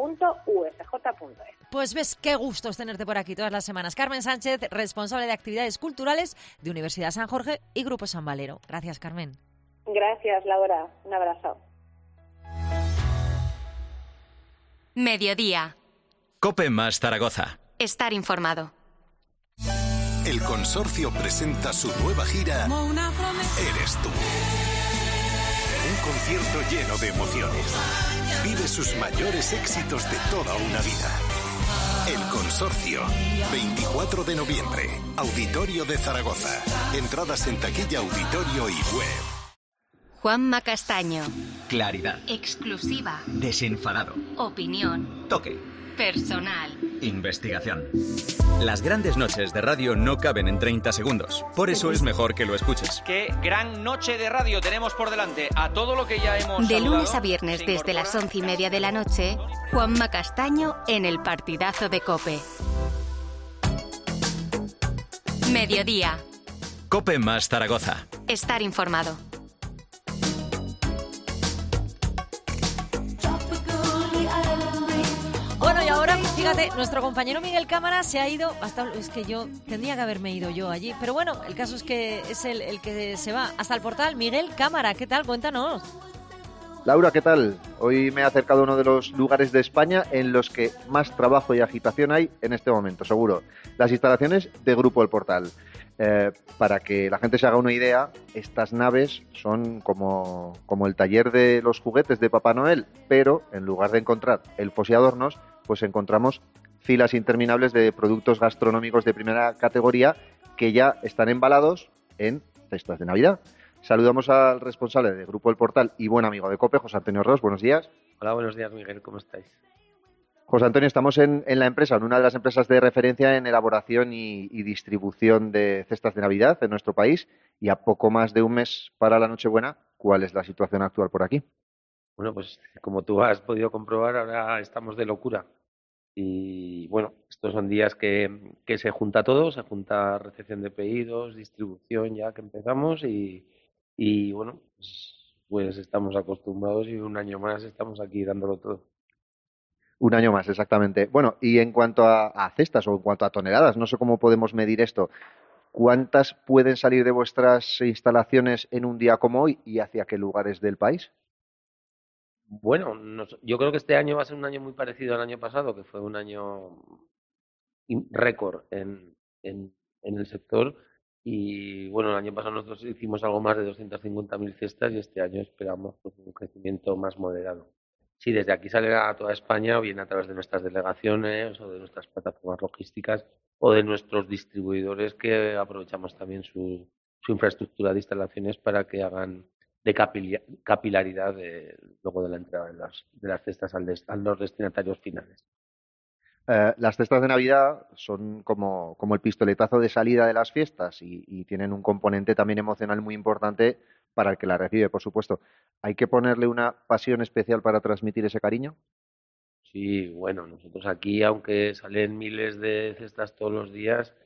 cultura.usj.es. Pues ves qué gustos tenerte por aquí todas las semanas. Carmen Sánchez, responsable de actividades culturales de Universidad San Jorge y Grupo San Valero. Gracias, Carmen. Gracias, Laura. Un abrazo. Mediodía. COPE más Zaragoza. Estar informado. El Consorcio presenta su nueva gira Eres tú. Un concierto lleno de emociones. Vive sus mayores éxitos de toda una vida. El Consorcio, 24 de noviembre, Auditorio de Zaragoza. Entradas en taquilla, auditorio y web. Juanma Castaño. Claridad. Exclusiva. Desenfadado. Opinión. Toque. Personal. Investigación. Las grandes noches de radio no caben en 30 segundos. Por eso es mejor que lo escuches. Qué gran noche de radio tenemos por delante. A todo lo que ya hemos De saludado, lunes a viernes desde las 11:30 de la noche, Juanma Castaño en el partidazo de COPE. Mediodía. COPE más Zaragoza. Estar informado. Bueno, y ahora Fíjate, nuestro compañero Miguel Cámara se ha ido hasta... Es que yo tendría que haberme ido yo allí. Pero bueno, el caso es que es el que se va hasta el Portal. Miguel Cámara, ¿qué tal? Cuéntanos. Laura, ¿qué tal? Hoy me he acercado a uno de los lugares de España en los que más trabajo y agitación hay en este momento, seguro. Las instalaciones de Grupo El Portal. Para que la gente se haga una idea, estas naves son como el taller de los juguetes de Papá Noel, pero en lugar de encontrar elfos y adornos, pues encontramos filas interminables de productos gastronómicos de primera categoría que ya están embalados en cestas de Navidad. Saludamos al responsable de Grupo El Portal y buen amigo de COPE, José Antonio Ros. Buenos días. Hola, buenos días, Miguel. ¿Cómo estáis? José Antonio, estamos en la empresa, en una de las empresas de referencia en elaboración y distribución de cestas de Navidad en nuestro país, y a poco más de un mes para la Nochebuena. ¿Cuál es la situación actual por aquí? Bueno, pues como tú has podido comprobar, ahora estamos de locura. Y bueno, estos son días que se junta todo, se junta recepción de pedidos, distribución ya que empezamos y bueno, pues estamos acostumbrados y un año más estamos aquí dándolo todo. Un año más, exactamente. Bueno, y en cuanto a cestas o en cuanto a toneladas, no sé cómo podemos medir esto. ¿Cuántas pueden salir de vuestras instalaciones en un día como hoy y hacia qué lugares del país? Bueno, yo creo que este año va a ser un año muy parecido al año pasado, que fue un año récord en el sector. Y bueno, el año pasado nosotros hicimos algo más de 250.000 cestas y este año esperamos pues, un crecimiento más moderado. Sí, desde aquí sale a toda España, o bien a través de nuestras delegaciones o de nuestras plataformas logísticas o de nuestros distribuidores que aprovechamos también su infraestructura de instalaciones para que hagan de capilaridad luego de la entrega de las cestas a los destinatarios finales. Las cestas de Navidad son como el pistoletazo de salida de las fiestas y tienen un componente también emocional muy importante para el que la recibe, por supuesto. ¿Hay que ponerle una pasión especial para transmitir ese cariño? Sí, bueno, nosotros aquí, aunque salen miles de cestas todos los días,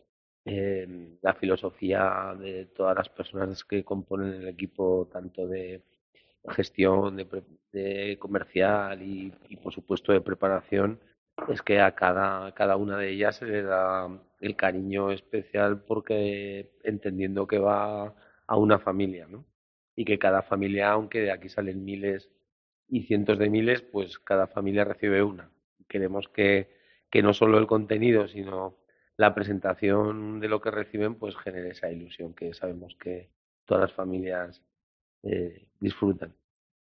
la filosofía de todas las personas que componen el equipo, tanto de gestión, de comercial y por supuesto de preparación, es que a cada una de ellas se le da el cariño especial porque entendiendo que va a una familia, ¿no? Y que cada familia, aunque de aquí salen miles y cientos de miles, pues cada familia recibe una. Queremos que no solo el contenido, sino la presentación de lo que reciben, pues genere esa ilusión que sabemos que todas las familias disfrutan.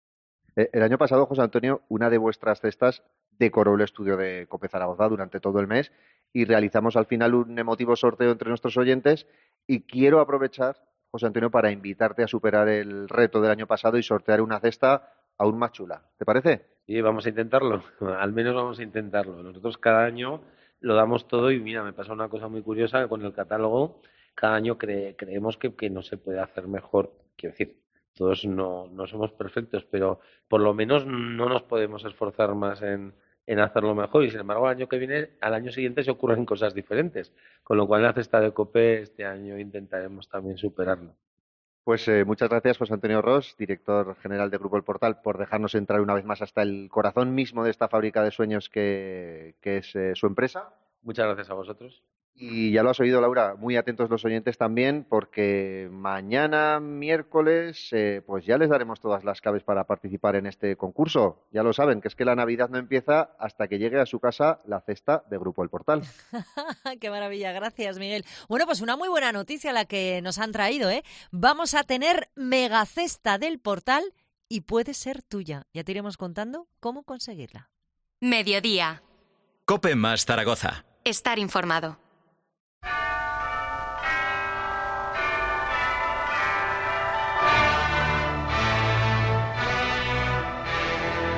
El año pasado, José Antonio, una de vuestras cestas decoró el estudio de COPE Zaragoza durante todo el mes y realizamos al final un emotivo sorteo entre nuestros oyentes y quiero aprovechar, José Antonio, para invitarte a superar el reto del año pasado y sortear una cesta aún más chula. ¿Te parece? Sí, vamos a intentarlo. Al menos vamos a intentarlo. Nosotros cada año lo damos todo y mira, me pasa una cosa muy curiosa con el catálogo. Cada año creemos que no se puede hacer mejor. Quiero decir, todos no somos perfectos, pero por lo menos no nos podemos esforzar más en hacerlo mejor y sin embargo al año siguiente se ocurren cosas diferentes, con lo cual la cesta de COPE este año intentaremos también superarlo. Pues muchas gracias, José Antonio Ros, director general de Grupo El Portal, por dejarnos entrar una vez más hasta el corazón mismo de esta fábrica de sueños que es su empresa. Muchas gracias a vosotros. Y ya lo has oído, Laura, muy atentos los oyentes también, porque mañana, miércoles, pues ya les daremos todas las claves para participar en este concurso. Ya lo saben, que es que la Navidad no empieza hasta que llegue a su casa la cesta de Grupo El Portal. ¡Qué maravilla! Gracias, Miguel. Bueno, pues una muy buena noticia la que nos han traído, ¿eh? Vamos a tener megacesta del Portal y puede ser tuya. Ya te iremos contando cómo conseguirla. Mediodía. COPE más Zaragoza. Estar informado.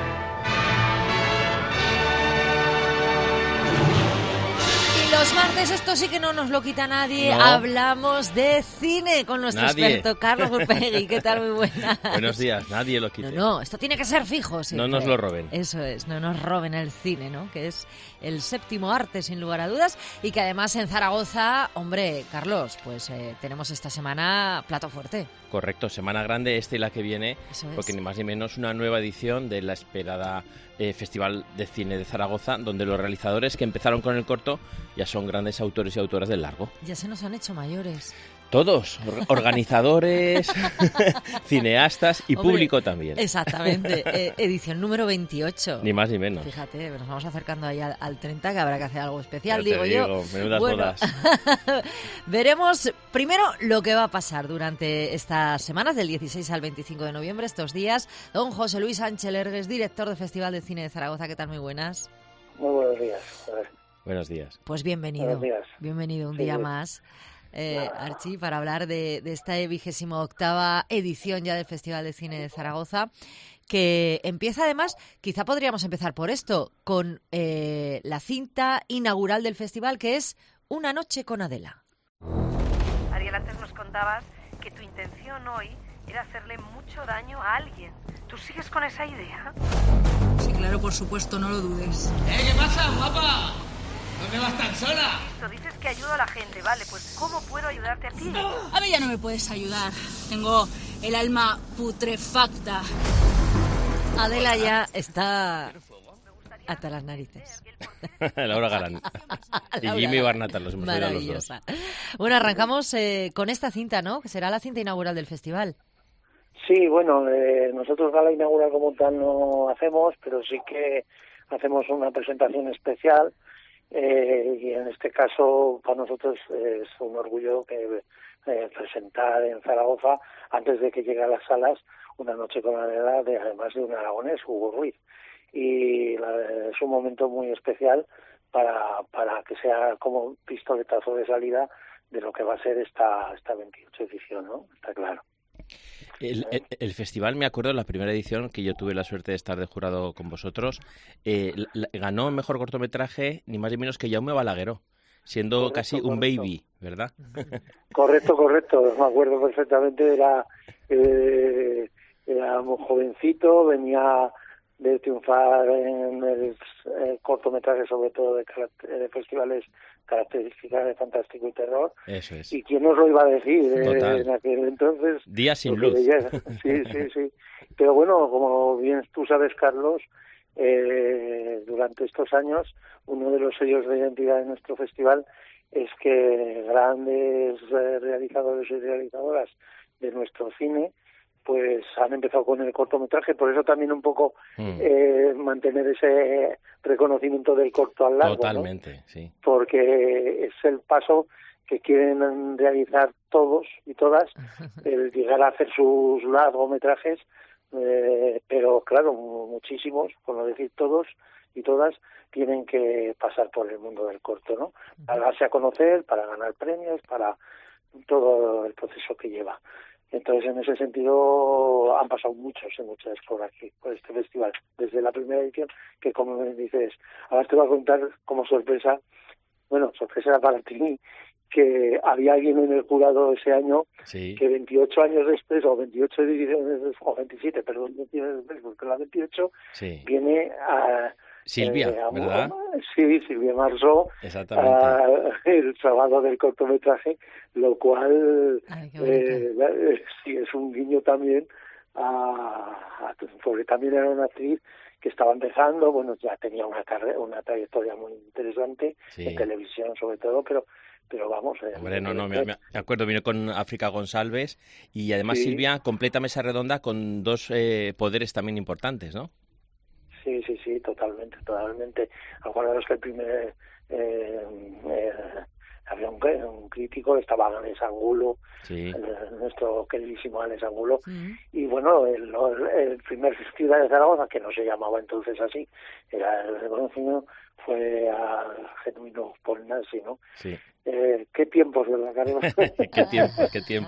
Los martes esto sí que no nos lo quita nadie. No. Hablamos de cine con nuestro experto Carlos Urpegui. ¿Qué tal? Muy buenas. Buenos días, nadie lo quita. No, esto tiene que ser fijo. Siempre. No nos lo roben. Eso es, no nos roben el cine, ¿no? Que es el séptimo arte, sin lugar a dudas. Y que además en Zaragoza, hombre, Carlos, pues tenemos esta semana plato fuerte. Correcto, semana grande esta y la que viene, porque ni más ni menos una nueva edición de la esperada Festival de Cine de Zaragoza, donde los realizadores que empezaron con el corto ya son grandes autores y autoras del largo. Ya se nos han hecho mayores. Todos, organizadores, cineastas y Hombre, público también. Exactamente, edición número 28. Ni más ni menos. Fíjate, nos vamos acercando ahí al 30, que habrá que hacer algo especial, Ya te digo digo, yo. menudas bodas. Veremos primero lo que va a pasar durante estas semanas, del 16 al 25 de noviembre, estos días. Don José Luis Sánchez Lergues, director del Festival de Cine de Zaragoza. ¿Qué tal? Muy buenas. Muy buenos días. Buenos días. Pues bienvenido. Buenos días. Bienvenido un Sí, día sí. más. Archi, para hablar de esta 28ª edición ya del Festival de Cine de Zaragoza, que empieza además, quizá podríamos empezar por esto, con la cinta inaugural del festival, que es Una noche con Adela. Ariel, antes nos contabas que tu intención hoy era hacerle mucho daño a alguien. ¿Tú sigues con esa idea? Sí, claro, por supuesto, no lo dudes. ¿Qué pasa, guapa? ¿Dónde vas tan sola? Tú dices que ayudo a la gente, vale, pues ¿cómo puedo ayudarte a ti? A mí ya no me puedes ayudar. Tengo el alma putrefacta. Adela ya está hasta las narices. Laura Galán. Y Jimmy Barnata, los hemos oído a los dos. Maravillosa. Bueno, arrancamos con esta cinta, ¿no? Que será la cinta inaugural del festival. Sí, bueno, nosotros gala inaugural como tal no hacemos, pero sí que hacemos una presentación especial y en este caso para nosotros es un orgullo que presentar en Zaragoza, antes de que llegue a las salas, Una noche con Adela, además de un aragonés, Hugo Ruiz. Y es un momento muy especial para que sea como pistoletazo de salida de lo que va a ser esta 28 edición, ¿no? Está claro. El festival, me acuerdo, la primera edición, que yo tuve la suerte de estar de jurado con vosotros, ganó el mejor cortometraje, ni más ni menos que Jaume Balagueró, siendo correcto, casi un baby, ¿verdad? Correcto, me acuerdo perfectamente, era muy jovencito, venía de triunfar en el cortometraje, sobre todo de festivales características de fantástico y terror. Eso es. ¿Y quién nos lo iba a decir en aquel entonces? Días sin luz. Sí. Pero bueno, como bien tú sabes, Carlos, durante estos años, uno de los sellos de identidad de nuestro festival es que grandes realizadores y realizadoras de nuestro cine pues han empezado con el cortometraje, por eso también un poco mantener ese reconocimiento del corto al largo. Totalmente, ¿no? Sí. Porque es el paso que quieren realizar todos y todas, el llegar a hacer sus largometrajes, pero claro, muchísimos, por no decir todos y todas, tienen que pasar por el mundo del corto, ¿no? Para darse a conocer, para ganar premios, para todo el proceso que lleva. Entonces, en ese sentido, han pasado muchas por aquí, por este festival, desde la primera edición, que como me dices, ahora te voy a contar como sorpresa, bueno, sorpresa para ti, que había alguien en el jurado ese año que 28 años después, o 28 ediciones, o 27, perdón, después, porque la 28 viene a... Silvia, ¿verdad? Sí, Silvia Marsó, el sábado del cortometraje, lo cual sí es un guiño también porque también era una actriz que estaba empezando, bueno, ya tenía una trayectoria muy interesante en televisión sobre todo, pero vamos... Hombre, me acuerdo, vino con África González y además Silvia completa mesa redonda con dos poderes también importantes, ¿no? Sí, totalmente. Acordaros que el primer había un crítico, estaba Alex Angulo, nuestro queridísimo Alex Angulo, y bueno, el primer festival de Zaragoza, que no se llamaba entonces así, era el reconocido, fue a Genuino Polnasi, ¿no? Sí. Qué tiempos, ¿verdad, Carlos? Qué tiempo.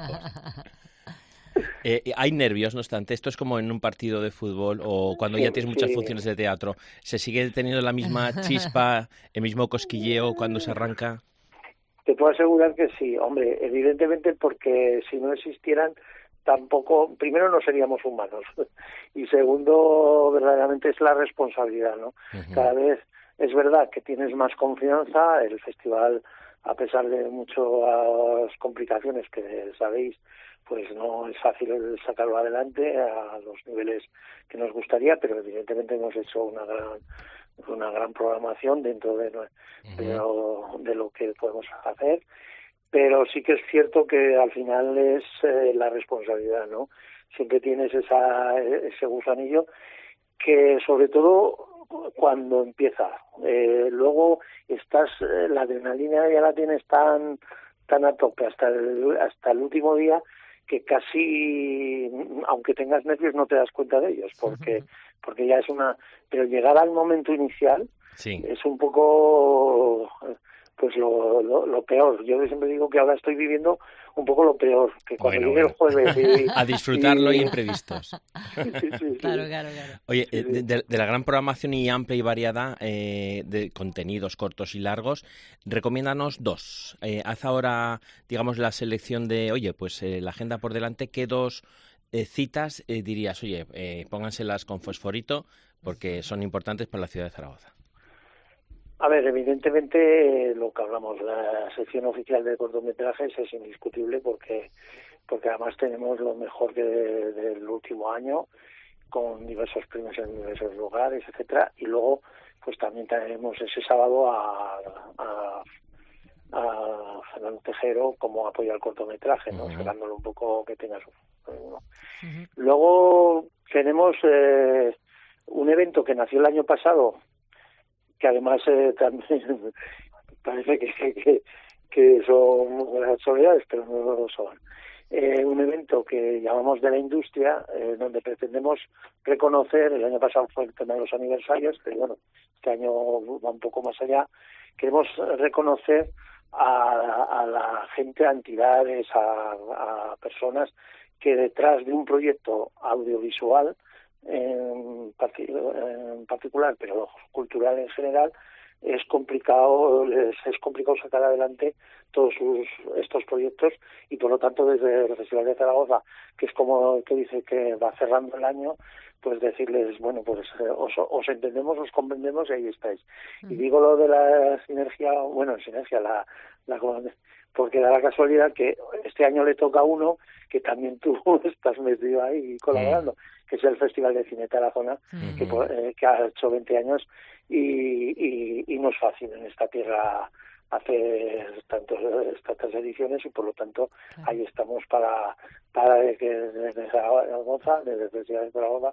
Hay nervios, no obstante. Esto es como en un partido de fútbol o cuando ya tienes muchas funciones de teatro. ¿Se sigue teniendo la misma chispa, el mismo cosquilleo cuando se arranca? Te puedo asegurar que sí, hombre, evidentemente, porque si no existieran tampoco, primero no seríamos humanos y segundo, verdaderamente es la responsabilidad, ¿no? Cada vez es verdad que tienes más confianza, el festival, a pesar de muchas complicaciones que sabéis, pues no es fácil sacarlo adelante a los niveles que nos gustaría, pero evidentemente hemos hecho una gran programación dentro de lo que podemos hacer. Pero sí que es cierto que al final es la responsabilidad, ¿no? Siempre tienes ese gusanillo que, sobre todo, cuando empieza. Luego la adrenalina ya la tienes tan a tope hasta el último día que casi, aunque tengas nervios, no te das cuenta de ellos, porque ya es pero llegar al momento inicial es un poco... pues lo peor. Yo siempre digo que ahora estoy viviendo un poco lo peor, que cuando llegue el jueves... a disfrutarlo y imprevistos. Sí. Claro. Oye, de la gran programación y amplia y variada de contenidos cortos y largos, recomiéndanos 2. Haz ahora, digamos, la selección de, la agenda por delante, ¿qué 2 citas dirías? Pónganselas con fosforito porque son importantes para la ciudad de Zaragoza. A ver, evidentemente lo que hablamos, la sección oficial de cortometrajes es indiscutible porque además tenemos lo mejor del último año con diversos premios en diversos lugares, etcétera, y luego pues también tenemos ese sábado a Fernando Tejero como apoyo al cortometraje, ¿no? Sacándolo un poco que tenga su... ¿no? Luego tenemos un evento que nació el año pasado, que además también parece que son buenas soledades, pero no lo son. Un evento que llamamos de la industria, donde pretendemos reconocer, el año pasado fue el tema de los aniversarios, pero bueno, este año va un poco más allá, queremos reconocer a la gente, a entidades, a personas que detrás de un proyecto audiovisual en particular, pero cultural en general, es complicado sacar adelante todos estos proyectos, y por lo tanto desde el Festival de Zaragoza, que es como que dice que va cerrando el año, pues decirles, bueno, pues os entendemos, os comprendemos y ahí estáis. Y digo lo de la sinergia, porque da la casualidad que este año le toca a uno que también tú estás metido ahí colaborando, que es el Festival de Cine Tarazona, que ha hecho 20 años y no es fácil en esta tierra hacer tantas ediciones, y por lo tanto ahí estamos para que desde Zaragoza, desde el Festival de Zaragoza,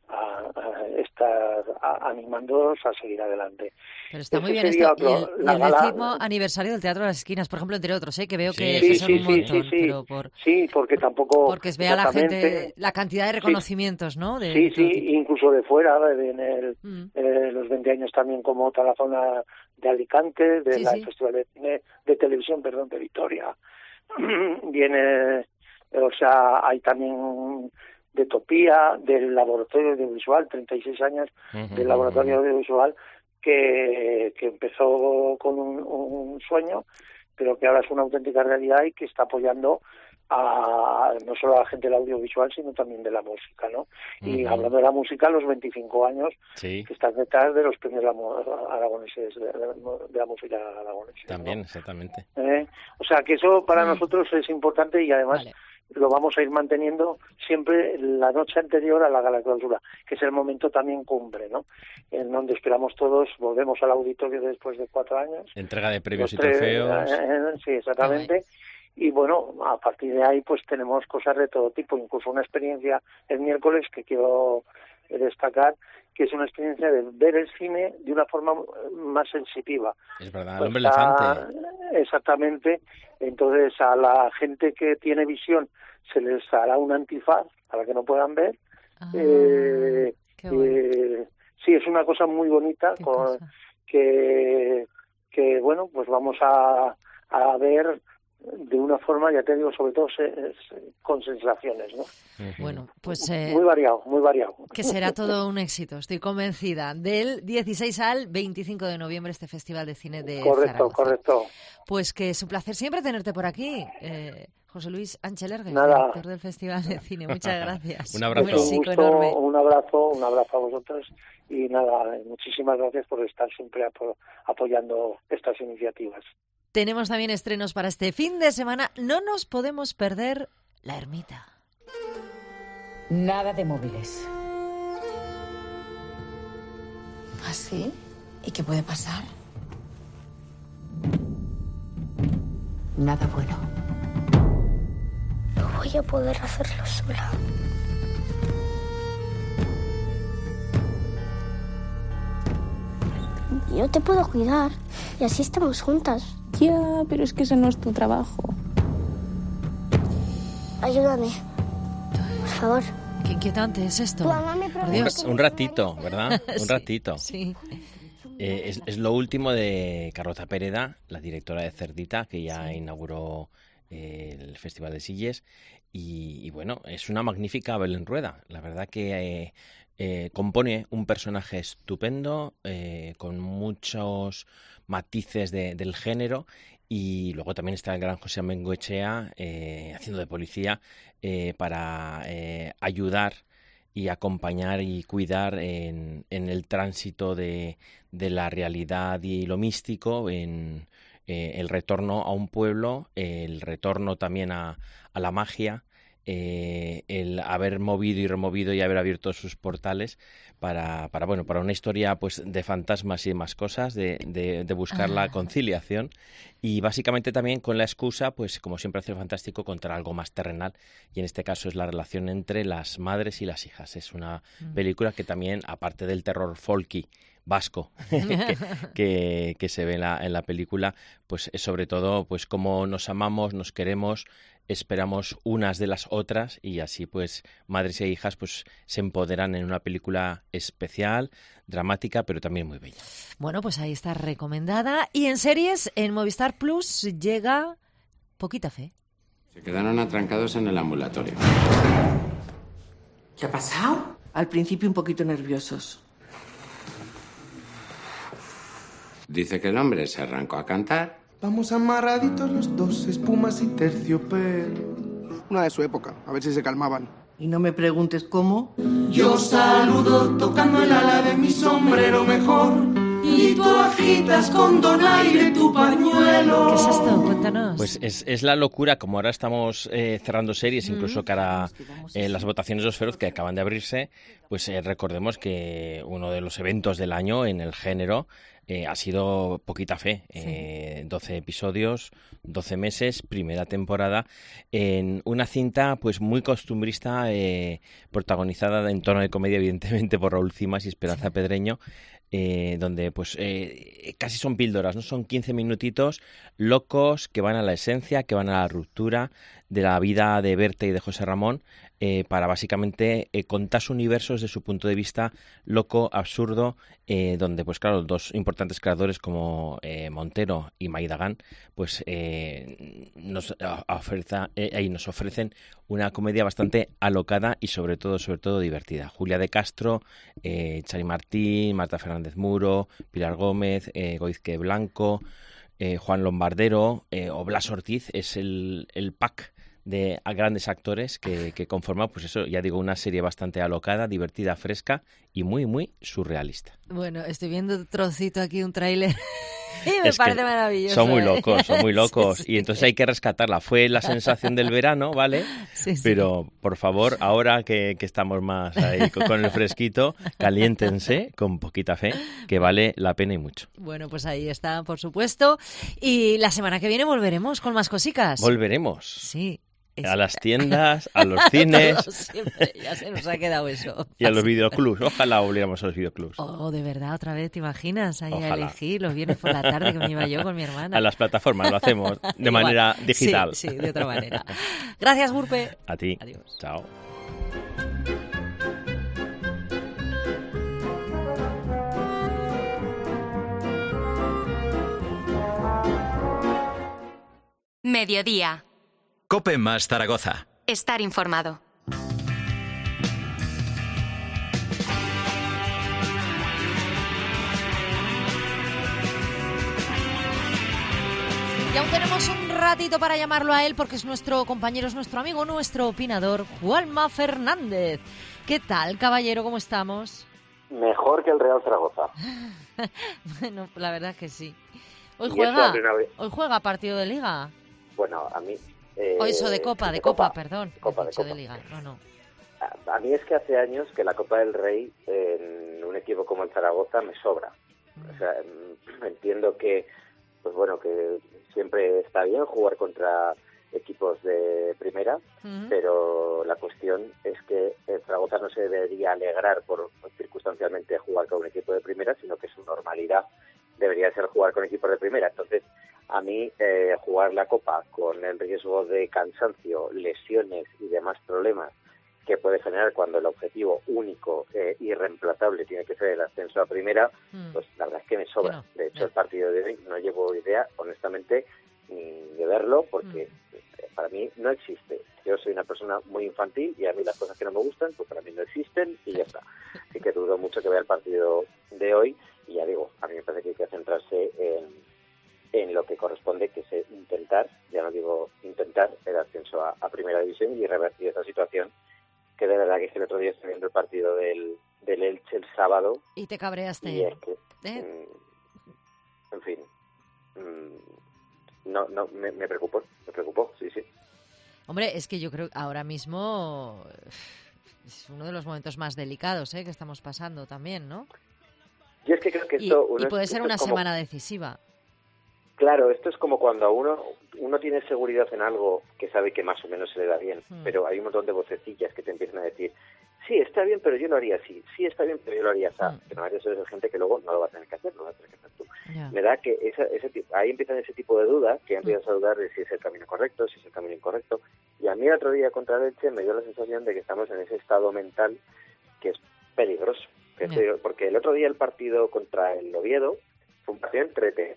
estar animándolos a seguir adelante. Pero está muy bien esto. Y el 10º aniversario del Teatro de las Esquinas, por ejemplo, entre otros, que veo que son un montón. Sí, porque tampoco... Porque vea la gente la cantidad de reconocimientos, ¿no? Incluso de fuera, los 20 años también como Tarazona de Alicante, del Festival de Cine, de Televisión, de Vitoria. Viene, hay también... de Topía, del Laboratorio Audiovisual, 36 años del Laboratorio Audiovisual, que empezó con un sueño, pero que ahora es una auténtica realidad y que está apoyando no solo a la gente del audiovisual, sino también de la música, ¿no? Y hablando de la música, los 25 años que están detrás de los premios aragoneses, de la música aragonesa. También, ¿no? Exactamente. O sea, que eso para nosotros es importante, y además... lo vamos a ir manteniendo siempre la noche anterior a la gala clausura, que es el momento también cumbre, ¿no? En donde esperamos todos, volvemos al auditorio después de 4 años. Entrega de premios y trofeos. Sí, exactamente. Y bueno, a partir de ahí pues tenemos cosas de todo tipo, incluso una experiencia el miércoles que quiero destacar, que es una experiencia de ver el cine de una forma más sensitiva. Es verdad, el hombre elefante. Exactamente. Entonces a la gente que tiene visión se les hará un antifaz para que no puedan ver. Sí, es una cosa muy bonita que bueno, pues vamos a ver de una forma, ya te digo, sobre todo con sensaciones, ¿no? Bueno, pues... muy variado, muy variado. Que será todo un éxito, estoy convencida. Del 16 al 25 de noviembre este Festival de Cine de Zaragoza. Correcto. Pues que es un placer siempre tenerte por aquí, José Luis Anchelergue, director del Festival de Cine. Muchas gracias. Un abrazo. Un gusto, enorme. un abrazo a vosotros y nada, muchísimas gracias por estar siempre apoyando estas iniciativas. Tenemos también estrenos para este fin de semana. No nos podemos perder La Ermita. Nada de móviles. ¿Ah, sí? ¿Y qué puede pasar? Nada bueno. No voy a poder hacerlo sola. Yo te puedo cuidar y así estamos juntas. Ya, pero es que ese no es tu trabajo. Ayúdame, por favor. Qué inquietante es esto. Por Dios. Un ratito, ¿verdad? Un ratito. Sí. Es lo último de Carlota Pereda, la directora de Cerdita, que ya inauguró el Festival de Sitges. Y bueno, es una magnífica Belén Rueda. La verdad que compone un personaje estupendo, con muchos matices del género, y luego también está el gran José Bengoechea haciendo de policía para ayudar y acompañar y cuidar en el tránsito de la realidad y lo místico, en el retorno a un pueblo, el retorno también a la magia, el haber movido y removido y haber abierto sus portales para una historia pues de fantasmas y demás cosas, de buscar la conciliación, y básicamente también con la excusa, pues como siempre hace el Fantástico, contra algo más terrenal, y en este caso es la relación entre las madres y las hijas. Es una película que también, aparte del terror folky vasco que se ve en la película, pues es sobre todo pues cómo nos amamos, nos queremos, esperamos unas de las otras, y así pues madres e hijas pues se empoderan en una película especial, dramática, pero también muy bella. Bueno, pues ahí está recomendada. Y en series, en Movistar Plus llega Poquita Fe. Se quedaron atrancados en el ambulatorio. ¿Qué ha pasado? Al principio un poquito nerviosos. Dice que el hombre se arrancó a cantar. Vamos amarraditos los dos, espumas y terciopelo. Una de su época, a ver si se calmaban. Y no me preguntes cómo. Yo saludo tocando el ala de mi sombrero mejor. Y tú agitas con donaire tu pañuelo. ¿Qué es esto? Cuéntanos. Pues es la locura, como ahora estamos cerrando series, incluso cara a las votaciones de los Feroz que acaban de abrirse, pues recordemos que uno de los eventos del año en el género ha sido Poquita Fe. 12 episodios, 12 meses, primera temporada, en una cinta pues muy costumbrista, protagonizada en tono de comedia, evidentemente, por Raúl Cimas y Esperanza Pedreño, donde pues casi son píldoras, ¿no? Son 15 minutitos locos que van a la esencia, que van a la ruptura de la vida de Berta y de José Ramón, para básicamente contar su universo desde su punto de vista loco, absurdo, donde pues claro, dos importantes creadores como Montero y Maidagán pues nos ofrecen una comedia bastante alocada y sobre todo divertida. Julia de Castro, Chari Martín, Marta Fernández Muro, Pilar Gómez, Goizque Blanco, Juan Lombardero o Blas Ortiz. Es el pack de grandes actores que conforman, pues eso, ya digo, una serie bastante alocada, divertida, fresca y muy, muy surrealista. Bueno, estoy viendo un trocito aquí, un tráiler, y me parece maravilloso. Son muy locos, sí. Y entonces hay que rescatarla. Fue la sensación del verano, ¿vale? Sí. Pero, por favor, ahora que estamos más ahí con el fresquito, caliéntense con Poquita Fe, que vale la pena y mucho. Bueno, pues ahí está, por supuesto. Y la semana que viene volveremos con más cositas. Volveremos. Sí. A las tiendas, a los cines. Siempre, ya se nos ha quedado eso. Y a los videoclubs. Ojalá volviéramos a los videoclubs. Oh, de verdad, otra vez, ¿te imaginas? Ahí a elegir los viernes por la tarde, que me iba yo con mi hermana. A las plataformas lo hacemos de manera digital. Sí, de otra manera. Gracias, Gurpe. A ti. Adiós. Chao. Mediodía. COPE más Zaragoza. Estar informado. Y aún tenemos un ratito para llamarlo a él porque es nuestro compañero, es nuestro amigo, nuestro opinador, Juanma Fernández. ¿Qué tal, caballero? ¿Cómo estamos? Mejor que el Real Zaragoza. Bueno, la verdad que sí. Hoy juega partido de Liga. Bueno, a mí... o eso de Copa, perdón. Copa. De Liga, no. A mí es que hace años que la Copa del Rey en un equipo como el Zaragoza me sobra. O sea, entiendo que, pues bueno, que siempre está bien jugar contra equipos de primera, pero la cuestión es que el Zaragoza no se debería alegrar por circunstancialmente jugar con un equipo de primera, sino que su normalidad debería ser jugar con equipos de primera. Entonces, a mí jugar la Copa con el riesgo de cansancio, lesiones y demás problemas que puede generar cuando el objetivo único irreemplazable tiene que ser el ascenso a primera, pues la verdad es que me sobra. De hecho, el partido de hoy no llevo idea, honestamente, ni de verlo, porque para mí no existe. Yo soy una persona muy infantil y a mí las cosas que no me gustan, pues para mí no existen y ya está. Así que dudo mucho que vea el partido de hoy y ya digo, a mí me parece que hay que centrarse en lo que corresponde, que es intentar, ya no digo intentar, el ascenso a primera división y revertir esa situación, que de verdad que es que el otro día estoy viendo el partido del Elche el sábado. Y te cabreaste. Y es que, en fin, me preocupó, sí. Hombre, es que yo creo que ahora mismo es uno de los momentos más delicados que estamos pasando también, ¿no? Yo es que creo que esto... Y puede ser una semana decisiva. Claro, esto es como cuando uno tiene seguridad en algo que sabe que más o menos se le da bien, pero hay un montón de vocecillas que te empiezan a decir, sí, está bien, pero yo lo haría así, sí, está bien, pero yo lo haría así. Que no vayas a ser gente que luego no lo va a tener que hacer, lo vas a tener que hacer tú. Me da que ahí empiezan ese tipo de dudas, que empiezas a dudar de si es el camino correcto, si es el camino incorrecto. Y a mí el otro día contra el Elche me dio la sensación de que estamos en ese estado mental que es peligroso. Porque el otro día el partido contra el Oviedo fue un partido entretenido.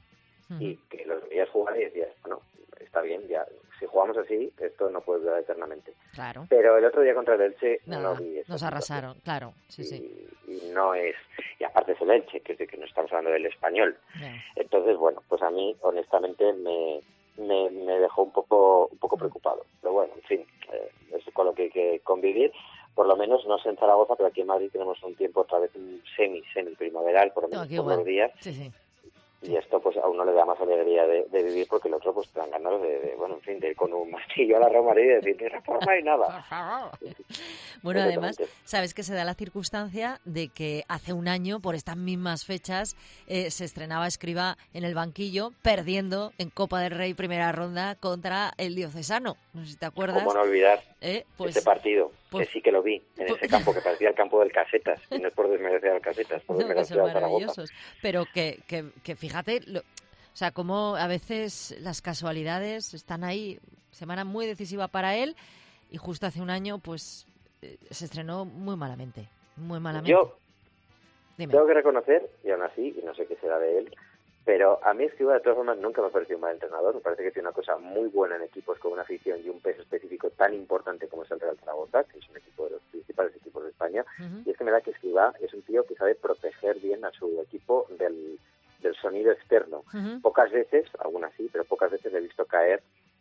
Y que los veías jugar y decías, bueno, está bien, ya si jugamos así, esto no puede durar eternamente. Claro. Pero el otro día contra el Elche no vi eso. Nos arrasaron, claro, sí. Y no es... Y aparte es el Elche, que es de que no estamos hablando del Español. Entonces, bueno, pues a mí, honestamente, me dejó un poco preocupado. Pero bueno, en fin, es con lo que hay que convivir. Por lo menos, no sé en Zaragoza, pero aquí en Madrid tenemos un tiempo otra vez semi primaveral, por lo menos por los días. Sí. Y esto pues a uno le da más alegría de vivir, porque el otro pues te dan ganas de ir con un martillo a la romería y decir, ni reforma ni nada. Por favor. Bueno, además, sabes que se da la circunstancia de que hace un año, por estas mismas fechas, se estrenaba Escribá en el banquillo, perdiendo en Copa del Rey primera ronda contra el Diocesano. No sé si te acuerdas. ¿Cómo no olvidar ese partido? Que sí que lo vi, en ese campo que parecía el campo del Casetas, y no es por desmerecer al Casetas, por desmerecer al Zaragoza. Pero que fíjate, o sea, como a veces las casualidades están ahí, semana muy decisiva para él, y justo hace un año, pues, se estrenó muy malamente. Yo tengo que reconocer, y aún así, y no sé qué será de él, pero a mí Escribá de todas formas nunca me ha parecido un mal entrenador. Me parece que tiene una cosa muy buena en equipos con una afición y un peso específico tan importante como es el Real Zaragoza, que es un equipo de los principales equipos de España. Y es que me da que Escribá es un tío que sabe proteger bien a su equipo del sonido externo. Pocas veces, algunas sí, pero pocas veces le he visto caer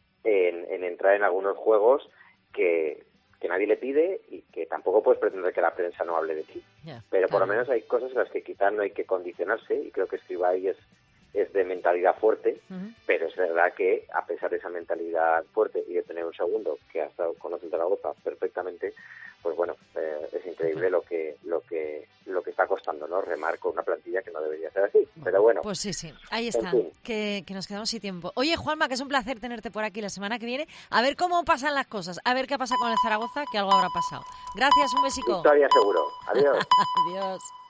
en entrar en algunos juegos que nadie le pide y que tampoco puedes pretender que la prensa no hable de ti. Pero por lo menos hay cosas en las que quizás no hay que condicionarse, y creo que Escribá ahí es de mentalidad fuerte, pero es verdad que a pesar de esa mentalidad fuerte y de tener un segundo que ha estado con el Zaragoza perfectamente, pues bueno, es increíble lo que está costando, ¿no? Remar con una plantilla que no debería ser así. Pero bueno. Pues sí. Ahí está, que nos quedamos sin tiempo. Oye, Juanma, que es un placer tenerte por aquí la semana que viene. A ver cómo pasan las cosas, a ver qué pasa con el Zaragoza, que algo habrá pasado. Gracias, un besico. Victoria seguro. Adiós. Adiós.